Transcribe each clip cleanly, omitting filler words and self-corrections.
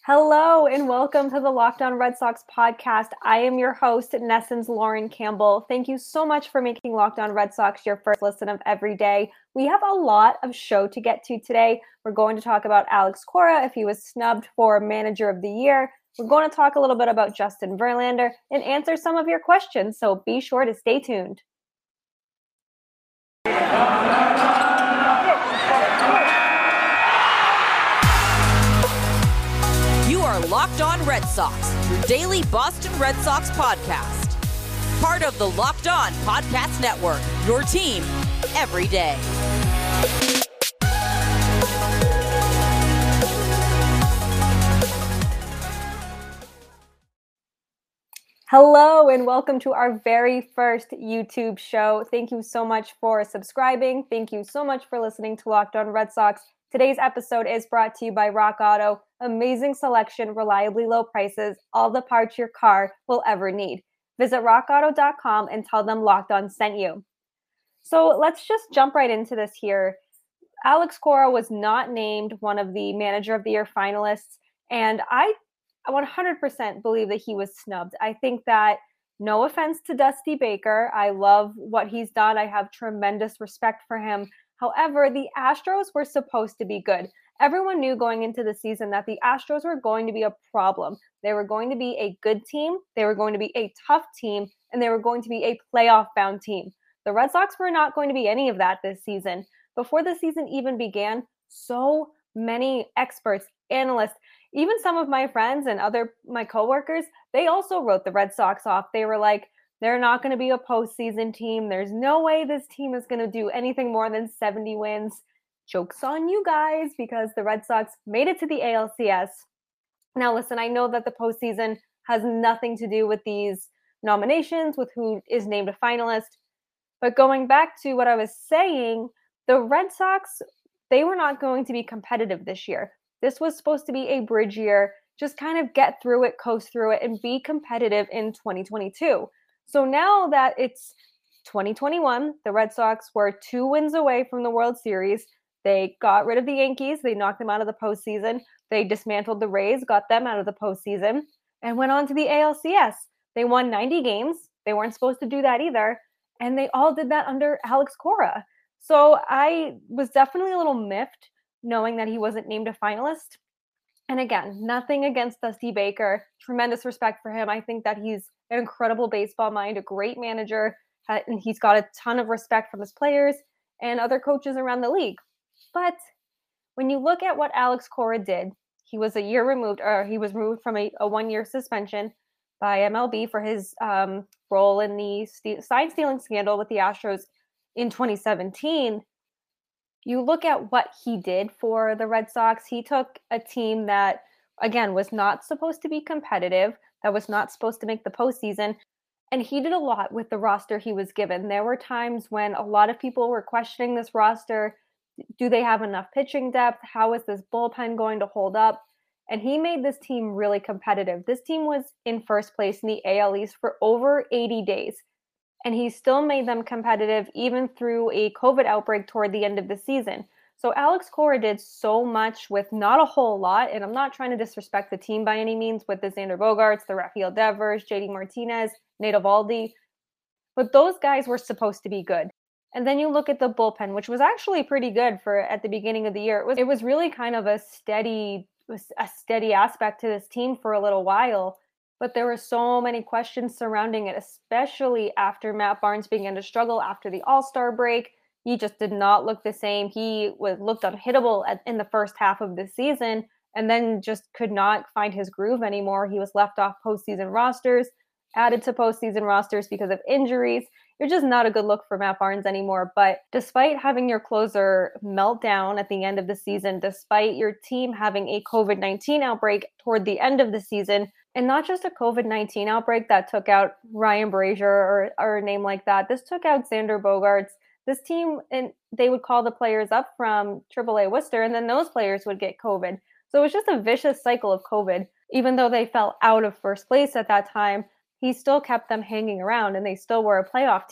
Hello and welcome to the Locked On Red Sox podcast. I am your host, Nessens Lauren Campbell. Thank you so much for making Locked On Red Sox your first listen of every day. We have a lot of show to get to today. We're going to talk about Alex Cora if he was snubbed for Manager of the Year. We're going to talk a little bit about Justin Verlander and answer some of your questions, so be sure to stay tuned. Locked On Red Sox, your daily Boston Red Sox podcast. Part of the Locked On Podcast Network, your team every day. Hello and welcome to our very first YouTube show. Thank you so much for subscribing. Thank you so much for listening to Locked On Red Sox. Today's episode is brought to you by Rock Auto. Amazing selection, reliably low prices, all the parts your car will ever need. Visit rockauto.com and tell them Locked On sent you. So let's just jump right into this here. Alex Cora was not named one of the Manager of the Year finalists, and I 100% believe that he was snubbed. I think that, no offense to Dusty Baker, I love what he's done. I have tremendous respect for him. However, the Astros were supposed to be good. Everyone knew going into the season that the Astros were going to be a problem. They were going to be a good team, they were going to be a tough team, and they were going to be a playoff-bound team. The Red Sox were not going to be any of that this season. Before the season even began, so many experts, analysts, even some of my friends and my coworkers, they also wrote the Red Sox off. They were like, they're not going to be a postseason team. There's no way this team is going to do anything more than 70 wins. Joke's on you guys, because the Red Sox made it to the ALCS. Now, listen, I know that the postseason has nothing to do with these nominations, with who is named a finalist. But going back to what I was saying, the Red Sox, they were not going to be competitive this year. This was supposed to be a bridge year, just kind of get through it, coast through it, and be competitive in 2022. So now that it's 2021, the Red Sox were 2 wins away from the World Series. They got rid of the Yankees. They knocked them out of the postseason. They dismantled the Rays, got them out of the postseason, and went on to the ALCS. They won 90 games. They weren't supposed to do that either. And they all did that under Alex Cora. So I was definitely a little miffed knowing that he wasn't named a finalist. And again, nothing against Dusty Baker. Tremendous respect for him. I think that he's an incredible baseball mind, a great manager, and he's got a ton of respect from his players and other coaches around the league. But when you look at what Alex Cora did, he was he was removed from a 1-year suspension by MLB for his role in the sign stealing scandal with the Astros in 2017. You look at what he did for the Red Sox. He took a team that, again, was not supposed to be competitive, that was not supposed to make the postseason, and he did a lot with the roster he was given. There were times when a lot of people were questioning this roster. Do they have enough pitching depth? How is this bullpen going to hold up? And he made this team really competitive. This team was in first place in the AL East for over 80 days. And he still made them competitive even through a COVID outbreak toward the end of the season. So Alex Cora did so much with not a whole lot, and I'm not trying to disrespect the team by any means with the Xander Bogaerts, the Rafael Devers, JD Martinez, Nate Eovaldi, but those guys were supposed to be good. And then you look at the bullpen, which was actually pretty good for at the beginning of the year. It was really kind of a steady aspect to this team for a little while. But there were so many questions surrounding it, especially after Matt Barnes began to struggle after the All-Star break. He just did not look the same. He looked unhittable in the first half of the season, and then just could not find his groove anymore. He was left off postseason rosters, added to postseason rosters because of injuries. It's just not a good look for Matt Barnes anymore. But despite having your closer melt down at the end of the season, despite your team having a COVID-19 outbreak toward the end of the season, and not just a COVID-19 outbreak that took out Ryan Brazier or a name like that. This took out Xander Bogaerts. This team, and they would call the players up from AAA Worcester, and then those players would get COVID. So it was just a vicious cycle of COVID. Even though they fell out of first place at that time, he still kept them hanging around, and they still were a playoff team.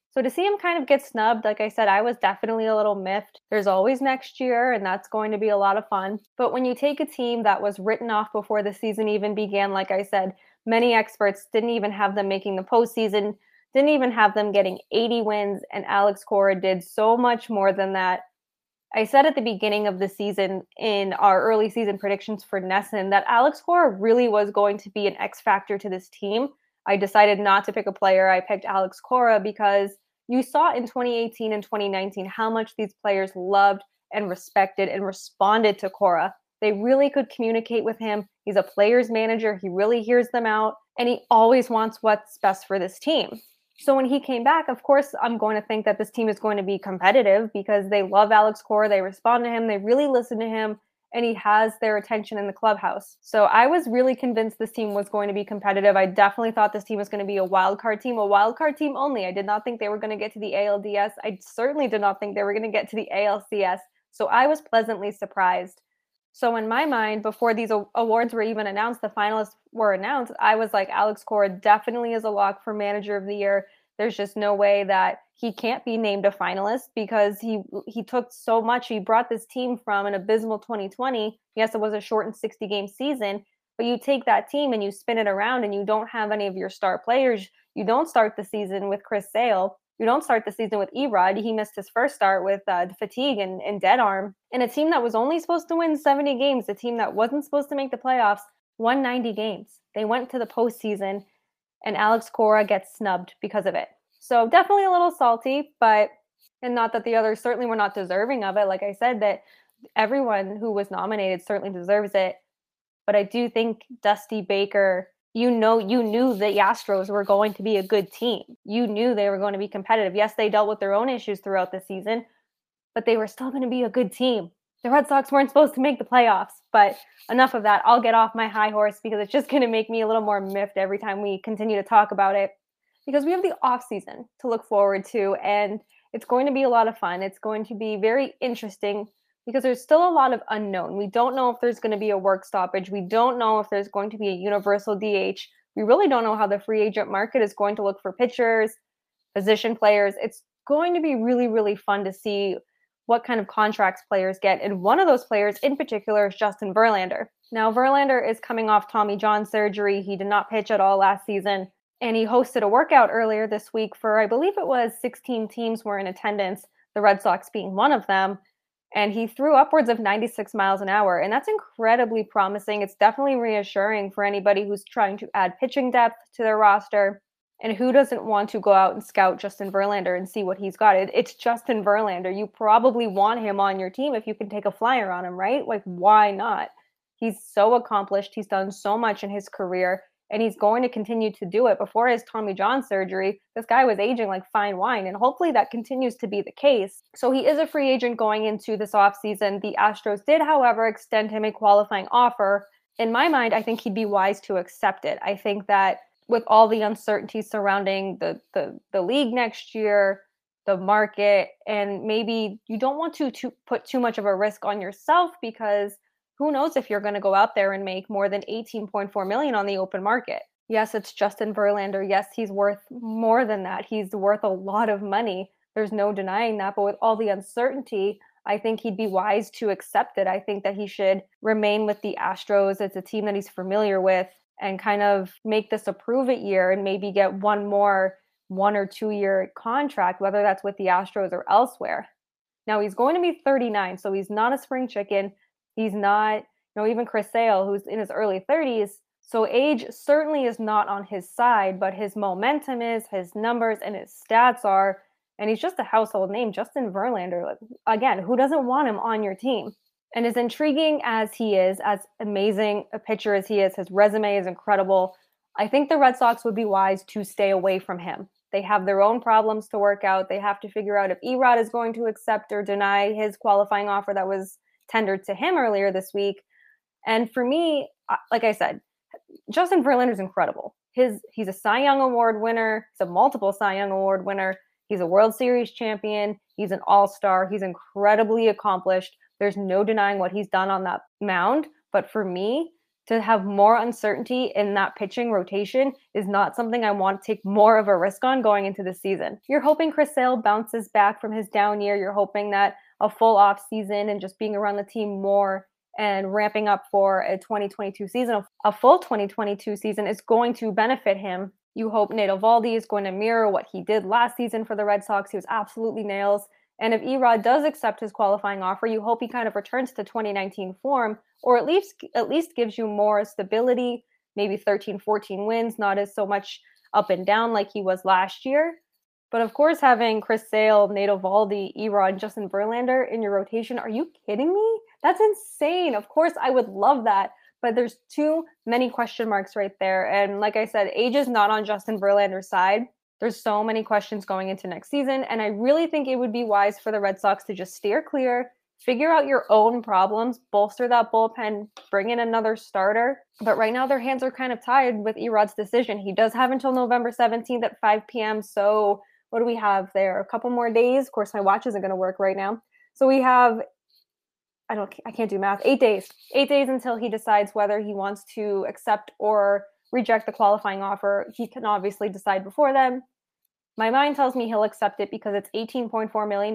So to see him kind of get snubbed, like I said, I was definitely a little miffed. There's always next year, and that's going to be a lot of fun. But when you take a team that was written off before the season even began, like I said, many experts didn't even have them making the postseason, didn't even have them getting 80 wins, and Alex Cora did so much more than that. I said at the beginning of the season in our early season predictions for NESN that Alex Cora really was going to be an X factor to this team. I decided not to pick a player. I picked Alex Cora because you saw in 2018 and 2019 how much these players loved and respected and responded to Cora. They really could communicate with him. He's a player's manager. He really hears them out, and he always wants what's best for this team. So when he came back, of course, I'm going to think that this team is going to be competitive because they love Alex Cora. They respond to him. They really listen to him, and he has their attention in the clubhouse. So I was really convinced this team was going to be competitive. I definitely thought this team was going to be a wild card team only. I did not think they were going to get to the ALDS. I certainly did not think they were going to get to the ALCS. So I was pleasantly surprised. So in my mind, before these awards were even announced, the finalists were announced, I was like, Alex Cora definitely is a lock for Manager of the Year. There's just no way that he can't be named a finalist because he took so much. He brought this team from an abysmal 2020. Yes, it was a shortened 60-game season, but you take that team and you spin it around and you don't have any of your star players. You don't start the season with Chris Sale. You don't start the season with Erod. He missed his first start with fatigue and dead arm. And a team that was only supposed to win 70 games, a team that wasn't supposed to make the playoffs, won 90 games. They went to the postseason, and Alex Cora gets snubbed because of it. So definitely a little salty, and not that the others certainly were not deserving of it. Like I said, that everyone who was nominated certainly deserves it. But I do think Dusty Baker, you knew the Astros were going to be a good team. You knew they were going to be competitive. Yes, they dealt with their own issues throughout the season, but they were still going to be a good team. The Red Sox weren't supposed to make the playoffs, but enough of that. I'll get off my high horse because it's just going to make me a little more miffed every time we continue to talk about it, because we have the off season to look forward to, and it's going to be a lot of fun. It's going to be very interesting because there's still a lot of unknown. We don't know if there's going to be a work stoppage. We don't know if there's going to be a universal DH. We really don't know how the free agent market is going to look for pitchers, position players. It's going to be really, really fun to see what kind of contracts players get. And one of those players in particular is Justin Verlander. Now, Verlander is coming off Tommy John surgery. He did not pitch at all last season. And he hosted a workout earlier this week for, I believe it was 16 teams were in attendance, the Red Sox being one of them. And he threw upwards of 96 miles an hour. And that's incredibly promising. It's definitely reassuring for anybody who's trying to add pitching depth to their roster. And who doesn't want to go out and scout Justin Verlander and see what he's got? It's Justin Verlander. You probably want him on your team if you can take a flyer on him, right? Like, why not? He's so accomplished. He's done so much in his career, and he's going to continue to do it. Before his Tommy John surgery, this guy was aging like fine wine, and hopefully that continues to be the case. So he is a free agent going into this offseason. The Astros did, however, extend him a qualifying offer. In my mind, I think he'd be wise to accept it. I think that with all the uncertainty surrounding the league next year, the market, and maybe you don't want to put too much of a risk on yourself, because who knows if you're going to go out there and make more than $18.4 million on the open market. Yes, it's Justin Verlander. Yes, he's worth more than that. He's worth a lot of money. There's no denying that. But with all the uncertainty, I think he'd be wise to accept it. I think that he should remain with the Astros. It's a team that he's familiar with, and kind of make this a prove-it year and maybe get one more 1 or 2 year contract, whether that's with the Astros or elsewhere. Now, he's going to be 39, so he's not a spring chicken. He's not, even Chris Sale, who's in his early 30s. So age certainly is not on his side, but his momentum is, his numbers and his stats are, and he's just a household name. Justin Verlander, again, who doesn't want him on your team? And as intriguing as he is, as amazing a pitcher as he is, his resume is incredible. I think the Red Sox would be wise to stay away from him. They have their own problems to work out. They have to figure out if Erod is going to accept or deny his qualifying offer that was tendered to him earlier this week. And for me, like I said, Justin Verlander is incredible. He's a Cy Young Award winner. He's a multiple Cy Young Award winner. He's a World Series champion. He's an all-star. He's incredibly accomplished. There's no denying what he's done on that mound. But for me, To have more uncertainty in that pitching rotation is not something I want to take more of a risk on going into the season. You're hoping Chris Sale bounces back from his down year. You're hoping that a full off season and just being around the team more and ramping up for a 2022 season, a full 2022 season is going to benefit him. You hope Nate Eovaldi is going to mirror what he did last season for the Red Sox. He was absolutely nails. And if Erod does accept his qualifying offer, you hope he kind of returns to 2019 form, or at least gives you more stability, maybe 13, 14 wins, not as so much up and down like he was last year. But of course, having Chris Sale, Nate Eovaldi, Erod, and Justin Verlander in your rotation, are you kidding me? That's insane. Of course, I would love that. But there's too many question marks right there. And like I said, age is not on Justin Verlander's side. There's so many questions going into next season. And I really think it would be wise for the Red Sox to just steer clear, figure out your own problems, bolster that bullpen, bring in another starter. But right now their hands are kind of tied with Erod's decision. He does have until November 17th at 5 p.m. So what do we have there? A couple more days. Of course, my watch isn't going to work right now. So we have, I can't do math, 8 days. 8 days until he decides whether he wants to accept or reject the qualifying offer. He can obviously decide before then. My mind tells me he'll accept it because it's $18.4 million.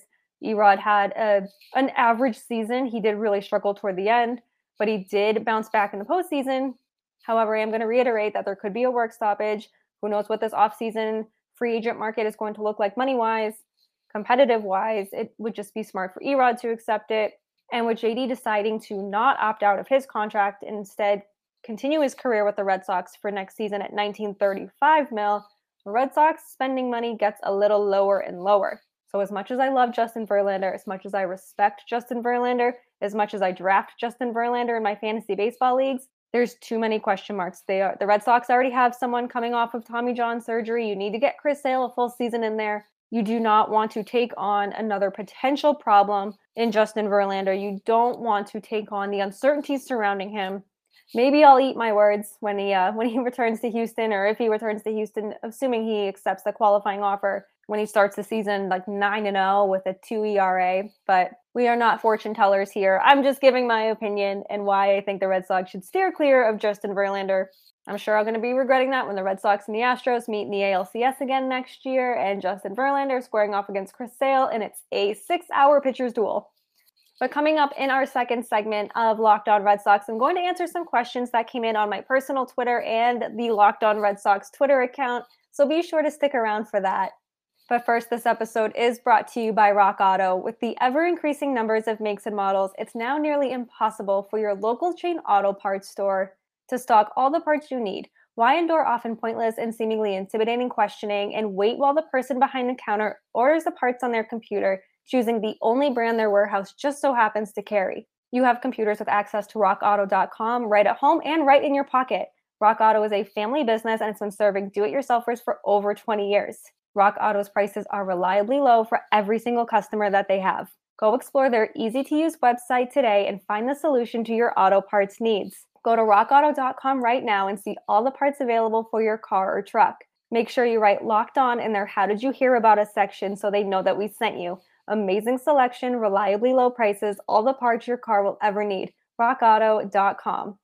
Erod had an average season. He did really struggle toward the end, but he did bounce back in the postseason. However, I am going to reiterate that there could be a work stoppage. Who knows what this offseason free agent market is going to look like money-wise, competitive-wise. It would just be smart for Erod to accept it. And with JD deciding to not opt out of his contract, instead continue his career with the Red Sox for next season at $19.35 million, the Red Sox spending money gets a little lower and lower. So as much as I love Justin Verlander, as much as I respect Justin Verlander, as much as I draft Justin Verlander in my fantasy baseball leagues, there's too many question marks. The Red Sox already have someone coming off of Tommy John surgery. You need to get Chris Sale a full season in there. You do not want to take on another potential problem in Justin Verlander. You don't want to take on the uncertainties surrounding him. Maybe I'll eat my words when he returns to Houston, or if he returns to Houston, assuming he accepts the qualifying offer when he starts the season like 9-0 with a 2 ERA. But we are not fortune tellers here. I'm just giving my opinion and why I think the Red Sox should steer clear of Justin Verlander. I'm sure I'm going to be regretting that when the Red Sox and the Astros meet in the ALCS again next year, and Justin Verlander squaring off against Chris Sale, and it's a 6-hour pitcher's duel. But coming up in our second segment of Locked On Red Sox, I'm going to answer some questions that came in on my personal Twitter and the Locked On Red Sox Twitter account, so be sure to stick around for that. But first, this episode is brought to you by Rock Auto. With the ever-increasing numbers of makes and models, it's now nearly impossible for your local chain auto parts store to stock all the parts you need. Why endure often pointless and seemingly intimidating questioning and wait while the person behind the counter orders the parts on their computer, choosing the only brand their warehouse just so happens to carry? You have computers with access to rockauto.com right at home and right in your pocket. Rock Auto is a family business and it's been serving do-it-yourselfers for over 20 years. Rock Auto's prices are reliably low for every single customer that they have. Go explore their easy-to-use website today and find the solution to your auto parts needs. Go to rockauto.com right now and see all the parts available for your car or truck. Make sure you write Locked On in their How Did You Hear About Us section so they know that we sent you. Amazing selection, reliably low prices, all the parts your car will ever need. rockauto.com.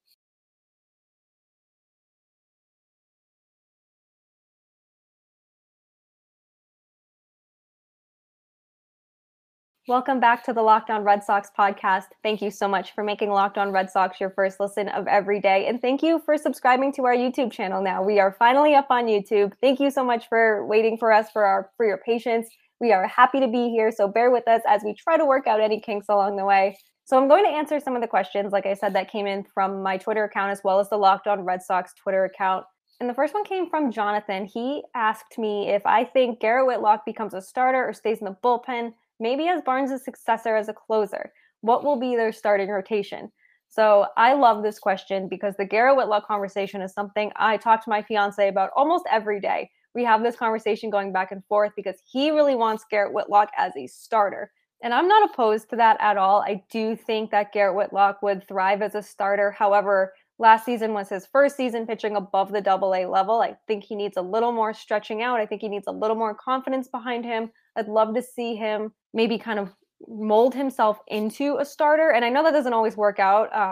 Welcome back to the Locked On Red Sox podcast. Thank you so much for making Locked On Red Sox your first listen of every day. And thank you for subscribing to our YouTube channel now. We are finally up on YouTube. Thank you so much for waiting for us, for your patience. We are happy to be here, so bear with us as we try to work out any kinks along the way. So I'm going to answer some of the questions, like I said, that came in from my Twitter account as well as the Locked On Red Sox Twitter account. And the first one came from Jonathan. He asked me if I think Garrett Whitlock becomes a starter or stays in the bullpen, maybe as Barnes' successor as a closer. What will be their starting rotation? So I love this question because the Garrett Whitlock conversation is something I talk to my fiance about almost every day. We have this conversation going back and forth because he really wants Garrett Whitlock as a starter. And I'm not opposed to that at all. I do think that Garrett Whitlock would thrive as a starter. However, last season was his first season pitching above the AA level. I think he needs a little more stretching out. I think he needs a little more confidence behind him. I'd love to see him maybe kind of mold himself into a starter. And I know that doesn't always work out.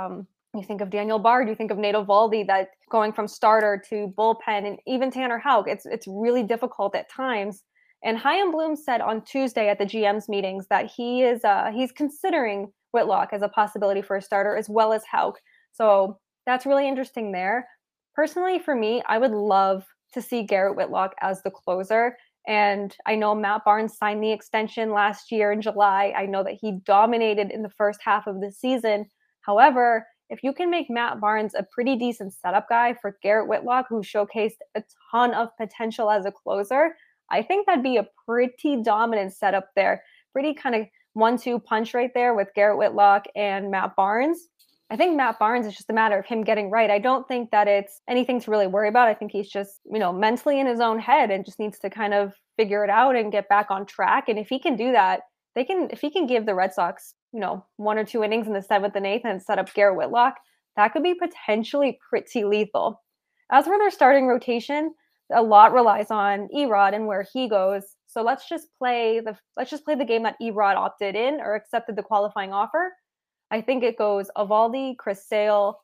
You think of Daniel Bard, you think of Nate Eovaldi, that going from starter to bullpen, and even Tanner Houck, it's really difficult at times. And Chaim Bloom said on Tuesday at the GM's meetings that he's considering Whitlock as a possibility for a starter as well as Houck. So that's really interesting there. Personally, for me, I would love to see Garrett Whitlock as the closer. And I know Matt Barnes signed the extension last year in July. I know that he dominated in the first half of the season. However, if you can make Matt Barnes a pretty decent setup guy for Garrett Whitlock, who showcased a ton of potential as a closer, I think that'd be a pretty dominant setup there. Pretty kind of 1-2 punch right there with Garrett Whitlock and Matt Barnes. I think Matt Barnes is just a matter of him getting right. I don't think that it's anything to really worry about. I think he's just, mentally in his own head and just needs to kind of figure it out and get back on track. And if he can do that, if he can give the Red Sox, 1 or 2 innings in the 7th and 8th and set up Garrett Whitlock, that could be potentially pretty lethal. As for their starting rotation, a lot relies on Erod and where he goes. So let's just play the game that Erod opted in or accepted the qualifying offer. I think it goes Eovaldi, Chris Sale,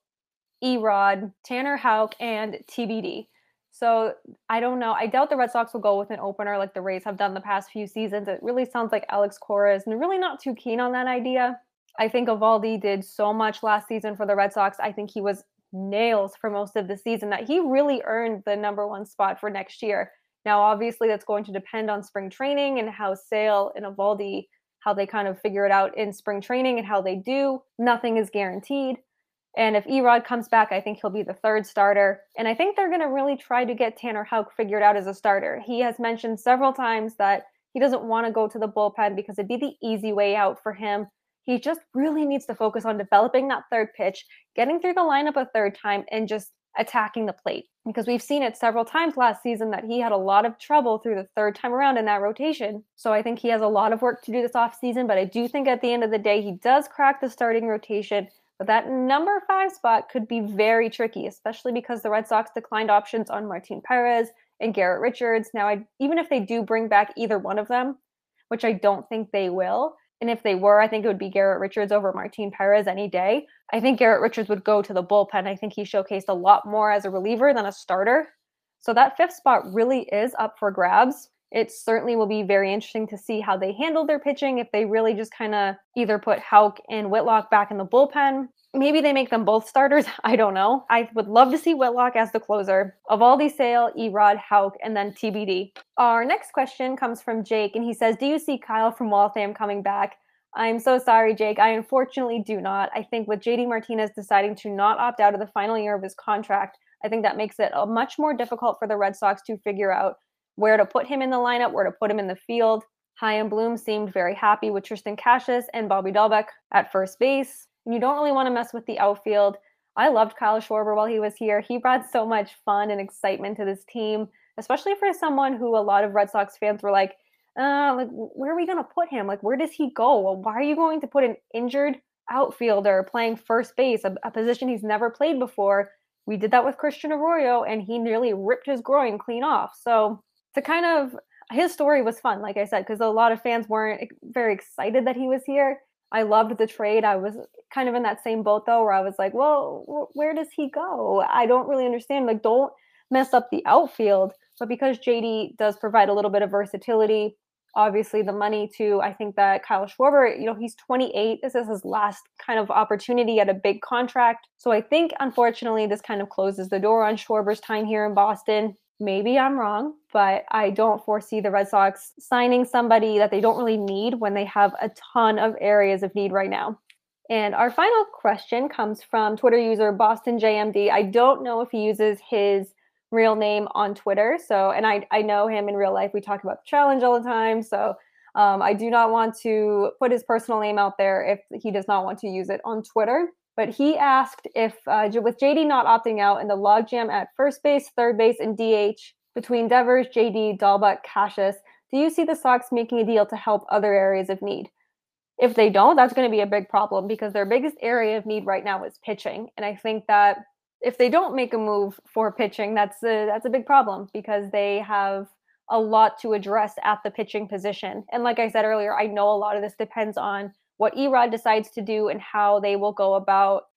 Erod, Tanner Houck, and TBD. So I don't know. I doubt the Red Sox will go with an opener like the Rays have done the past few seasons. It really sounds like Alex Cora is really not too keen on that idea. I think Eovaldi did so much last season for the Red Sox. I think he was nails for most of the season that he really earned the number 1 spot for next year. Now, obviously, that's going to depend on spring training and how Sale and Eovaldi, how they kind of figure it out in spring training and how they do. Nothing is guaranteed. And if Erod comes back, I think he'll be the 3rd starter. And I think they're going to really try to get Tanner Houck figured out as a starter. He has mentioned several times that he doesn't want to go to the bullpen because it'd be the easy way out for him. He just really needs to focus on developing that 3rd pitch, getting through the lineup a 3rd time, and just attacking the plate. Because we've seen it several times last season that he had a lot of trouble through the 3rd time around in that rotation. So I think he has a lot of work to do this offseason, but I do think at the end of the day, he does crack the starting rotation. But that number 5 spot could be very tricky, especially because the Red Sox declined options on Martin Perez and Garrett Richards. Now, even if they do bring back either one of them, which I don't think they will, and if they were, I think it would be Garrett Richards over Martin Perez any day. I think Garrett Richards would go to the bullpen. I think he showcased a lot more as a reliever than a starter. So that 5th spot really is up for grabs. It certainly will be very interesting to see how they handle their pitching, if they really just kind of either put Houck and Whitlock back in the bullpen. Maybe they make them both starters. I don't know. I would love to see Whitlock as the closer. Eovaldi, Sale, Erod, Houck, and then TBD. Our next question comes from Jake, and he says, do you see Kyle from Waltham coming back? I'm so sorry, Jake. I unfortunately do not. I think with JD Martinez deciding to not opt out of the final year of his contract, I think that makes it much more difficult for the Red Sox to figure out where to put him in the lineup, where to put him in the field. Chaim Bloom seemed very happy with Tristan Casas and Bobby Dalbec at first base. And you don't really want to mess with the outfield. I loved Kyle Schwarber while he was here. He brought so much fun and excitement to this team, especially for someone who a lot of Red Sox fans were like, where are we going to put him? Like, where does he go? Well, why are you going to put an injured outfielder playing first base, a position he's never played before? We did that with Christian Arroyo, and he nearly ripped his groin clean off. So his story was fun, like I said, because a lot of fans weren't very excited that he was here. I loved the trade. I was kind of in that same boat, though, where I was like, well, where does he go? I don't really understand. Like, don't mess up the outfield. But because JD does provide a little bit of versatility, obviously the money too, I think that Kyle Schwarber, he's 28. This is his last kind of opportunity at a big contract. So I think, unfortunately, this kind of closes the door on Schwarber's time here in Boston. Maybe I'm wrong, but I don't foresee the Red Sox signing somebody that they don't really need when they have a ton of areas of need right now. And our final question comes from Twitter user BostonJMD. I don't know if he uses his real name on Twitter. And I know him in real life. We talk about the challenge all the time. So I do not want to put his personal name out there if he does not want to use it on Twitter. But he asked if, with JD not opting out in the logjam at first base, third base, and DH between Devers, JD, Dalbec, Casas, do you see the Sox making a deal to help other areas of need? If they don't, that's going to be a big problem because their biggest area of need right now is pitching. And I think that if they don't make a move for pitching, that's a big problem because they have a lot to address at the pitching position. And like I said earlier, I know a lot of this depends on what Erod decides to do and how they will go about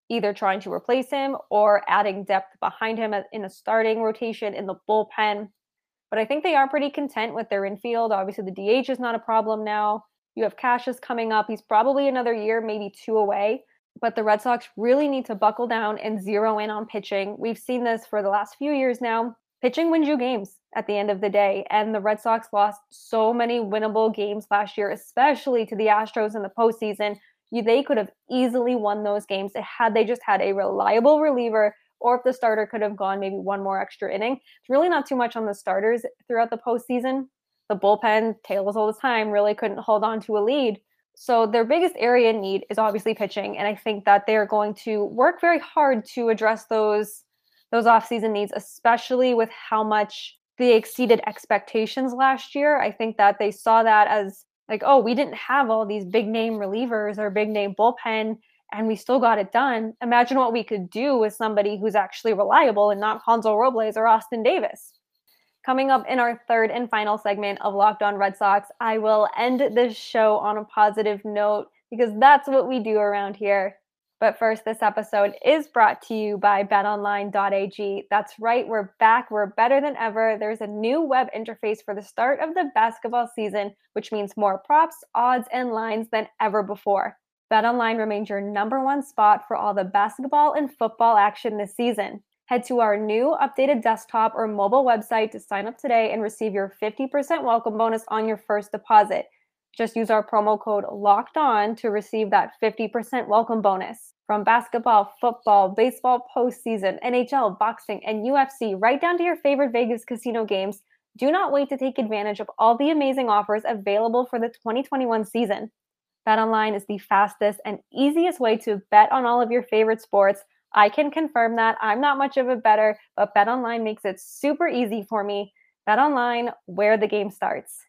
either trying to replace him or adding depth behind him in a starting rotation in the bullpen. But I think they are pretty content with their infield. Obviously, the DH is not a problem now. You have Cassius coming up. He's probably another year, maybe 2 away. But the Red Sox really need to buckle down and zero in on pitching. We've seen this for the last few years now. Pitching wins you games at the end of the day. And the Red Sox lost so many winnable games last year, especially to the Astros in the postseason. They could have easily won those games had they just had a reliable reliever, or if the starter could have gone maybe one more extra inning. It's really not too much on the starters throughout the postseason. The bullpen, tails all the time, really couldn't hold on to a lead. So their biggest area in need is obviously pitching, and I think that they're going to work very hard to address those offseason needs, especially with how much they exceeded expectations last year. I think that they saw that as like, oh, we didn't have all these big name relievers or big name bullpen, and we still got it done. Imagine what we could do with somebody who's actually reliable and not Hansel Robles or Austin Davis. Coming up in our third and final segment of Locked On Red Sox, I will end this show on a positive note because that's what we do around here. But first, this episode is brought to you by betonline.ag. That's right, we're back. We're better than ever. There's a new web interface for the start of the basketball season, which means more props, odds, and lines than ever before. BetOnline remains your number one spot for all the basketball and football action this season. Head to our new updated desktop or mobile website to sign up today and receive your 50% welcome bonus on your first deposit. Just use our promo code LOCKEDON to receive that 50% welcome bonus. From basketball, football, baseball postseason, NHL, boxing, and UFC, right down to your favorite Vegas casino games, do not wait to take advantage of all the amazing offers available for the 2021 season. BetOnline is the fastest and easiest way to bet on all of your favorite sports. I can confirm that. I'm not much of a bettor, but BetOnline makes it super easy for me. BetOnline, where the game starts.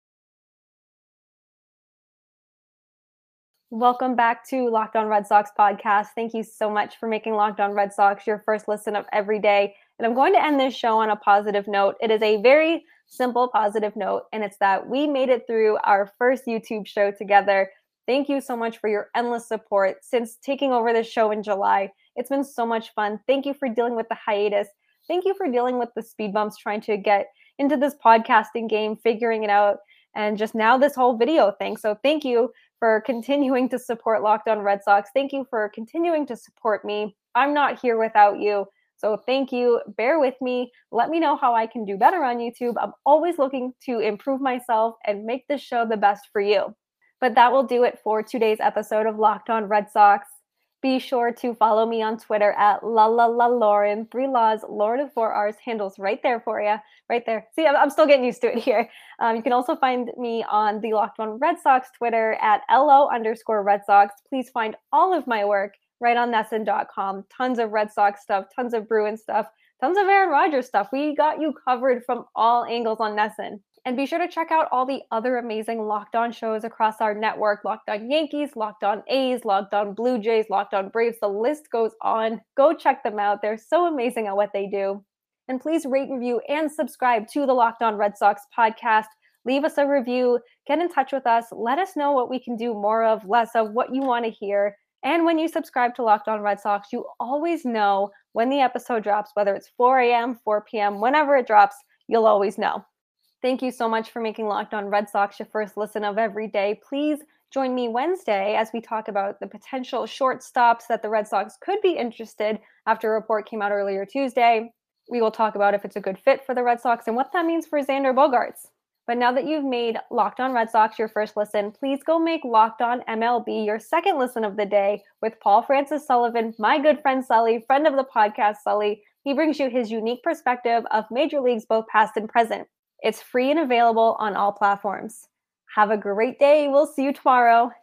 Welcome back to Locked On Red Sox podcast. Thank you so much for making Locked On Red Sox your first listen of every day. And I'm going to end this show on a positive note. It is a very simple positive note, and it's that we made it through our first YouTube show together. Thank you so much for your endless support since taking over this show in July. It's been so much fun. Thank you for dealing with the hiatus. Thank you for dealing with the speed bumps, trying to get into this podcasting game, figuring it out, and just now this whole video thing. So thank you for continuing to support Locked On Red Sox. Thank you for continuing to support me. I'm not here without you. So thank you. Bear with me. Let me know how I can do better on YouTube. I'm always looking to improve myself and make this show the best for you. But that will do it for today's episode of Locked On Red Sox. Be sure to follow me on Twitter at LaLaLauren, 3 Laws, Lauren of 4 R's, handles right there for you, right there. See, I'm still getting used to it here. You can also find me on the Locked On Red Sox Twitter at LO_Red Sox. Please find all of my work right on NESN.com. Tons of Red Sox stuff, tons of Bruins stuff, tons of Aaron Rodgers stuff. We got you covered from all angles on NESN. And be sure to check out all the other amazing Locked On shows across our network. Locked On Yankees, Locked On A's, Locked On Blue Jays, Locked On Braves. The list goes on. Go check them out. They're so amazing at what they do. And please rate, review, and subscribe to the Locked On Red Sox podcast. Leave us a review. Get in touch with us. Let us know what we can do more of, less of, what you want to hear. And when you subscribe to Locked On Red Sox, you always know when the episode drops, whether it's 4 a.m., 4 p.m., whenever it drops, you'll always know. Thank you so much for making Locked On Red Sox your first listen of every day. Please join me Wednesday as we talk about the potential shortstops that the Red Sox could be interested after a report came out earlier Tuesday. We will talk about if it's a good fit for the Red Sox and what that means for Xander Bogaerts. But now that you've made Locked On Red Sox your first listen, please go make Locked On MLB your second listen of the day with Paul Francis Sullivan, my good friend Sully, friend of the podcast Sully. He brings you his unique perspective of major leagues, both past and present. It's free and available on all platforms. Have a great day. We'll see you tomorrow.